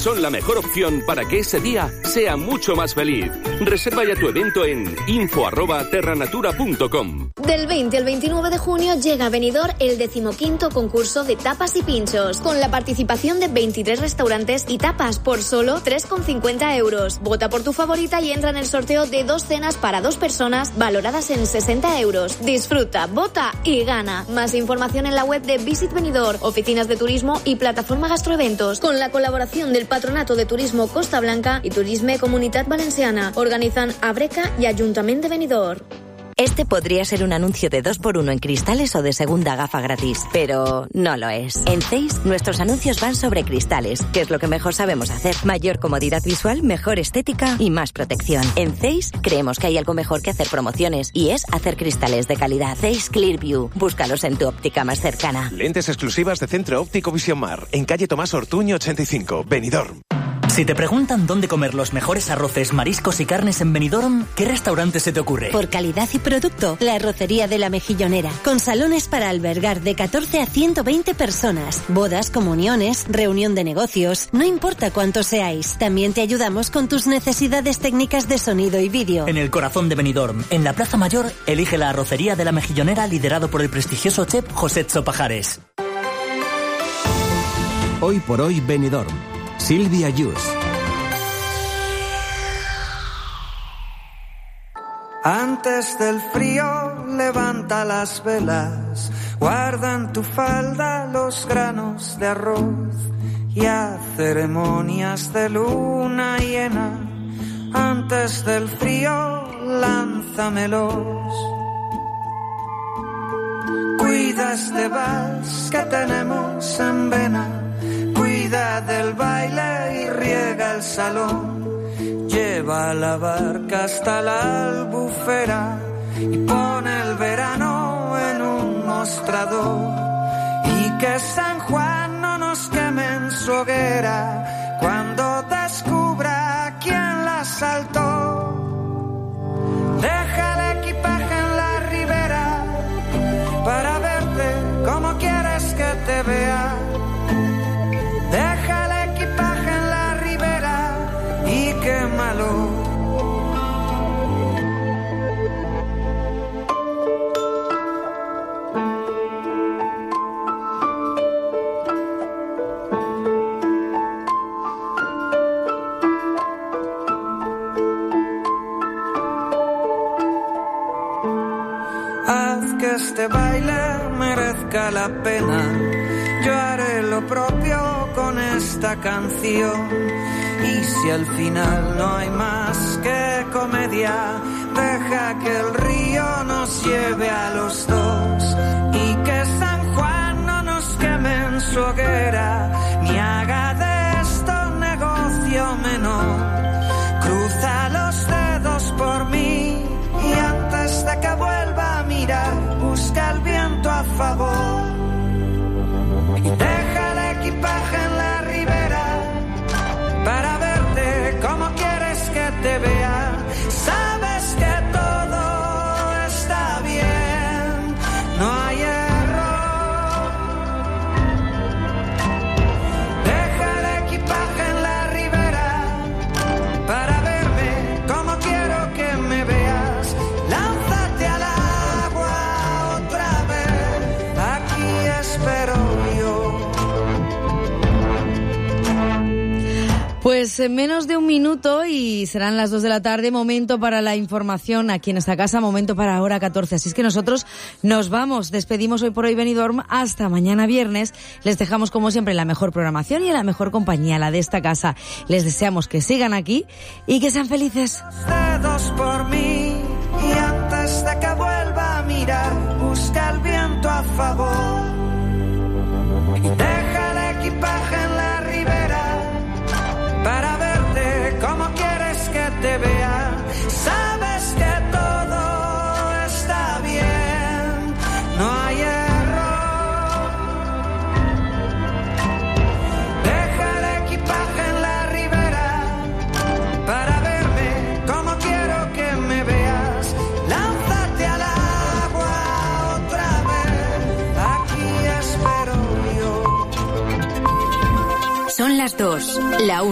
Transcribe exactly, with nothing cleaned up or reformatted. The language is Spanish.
son la mejor opción para que ese día sea mucho más feliz. Reserva ya tu evento en info arroba terranatura punto com. Del veinte al veintinueve de junio llega a Benidorm el decimoquinto concurso de tapas y pinchos, con la participación de veintitrés restaurantes y tapas por solo tres con cincuenta euros. Vota por tu favorita y entra en el sorteo de dos cenas para dos personas valoradas en sesenta euros. Disfruta, vota y gana. Más información en la web de Visit Benidorm, oficinas de turismo y plataforma Gastroeventos, con la colaboración del Patronato de Turismo Costa Blanca y Turisme Comunitat Valenciana. Organizan Abreca y Ayuntamiento de Benidorm. Este podría ser un anuncio de dos por uno en cristales o de segunda gafa gratis, pero no lo es. En Zeiss, nuestros anuncios van sobre cristales, que es lo que mejor sabemos hacer. Mayor comodidad visual, mejor estética y más protección. En Zeiss, creemos que hay algo mejor que hacer promociones, y es hacer cristales de calidad. Zeiss Clearview. Búscalos en tu óptica más cercana. Lentes exclusivas de Centro Óptico Visión Mar, en calle Tomás Ortuño ochenta y cinco, Benidorm. Si te preguntan dónde comer los mejores arroces, mariscos y carnes en Benidorm, ¿qué restaurante se te ocurre? Por calidad y producto, la Arrocería de la Mejillonera, con salones para albergar de catorce a ciento veinte personas, bodas, comuniones, reunión de negocios, no importa cuántos seáis. También te ayudamos con tus necesidades técnicas de sonido y vídeo. En el corazón de Benidorm, en la Plaza Mayor, elige la Arrocería de la Mejillonera, liderado por el prestigioso chef José Pajares. Hoy por hoy Benidorm. Silvia Yus. Antes del frío, levanta las velas, guarda en tu falda los granos de arroz y haz ceremonias de luna llena. Antes del frío, lánzamelos. Cuida este vals que tenemos en vena. Cuida del baile y riega el salón. Lleva la barca hasta la albufera y pone el verano en un mostrador. Y que San Juan no nos queme en su hoguera cuando descubra quién la saltó. Deja el equipaje en la ribera para verte como quieres que te vea. Deja el equipaje en la ribera y quémalo. Haz que este baile merezca la pena. Yo haré lo propio con esta canción. Y si al final no hay más que comedia, deja que el río nos lleve a los dos. Y que San Juan no nos queme en su hoguera, ni haga de esto negocio menor. Cruza los dedos por mí y antes de que vuelva a mirar, busca el viento a favor. Deja el equipaje en la ribera para verte como quieres que te vea. Sabes que todo está bien, no hay error. Deja el equipaje en la ribera para verme como quiero que me veas. Lánzate al agua otra vez, aquí espero. Pues en menos de un minuto y serán las dos de la tarde, momento para la información aquí en esta casa, momento para hora catorce. Así es que nosotros nos vamos, despedimos hoy por hoy Benidorm hasta mañana viernes. Les dejamos como siempre la mejor programación y la mejor compañía, la de esta casa. Les deseamos que sigan aquí y que sean felices. Dedos por mí y antes de que vuelva a mirar, busca el viento a favor. Deja el equipaje en la ribera para verte como quieres que te vea. Sabes que todo está bien, no hay error. Deja el equipaje en la ribera para verme como quiero que me veas. Lánzate al agua otra vez, aquí espero yo. Son las dos, la una.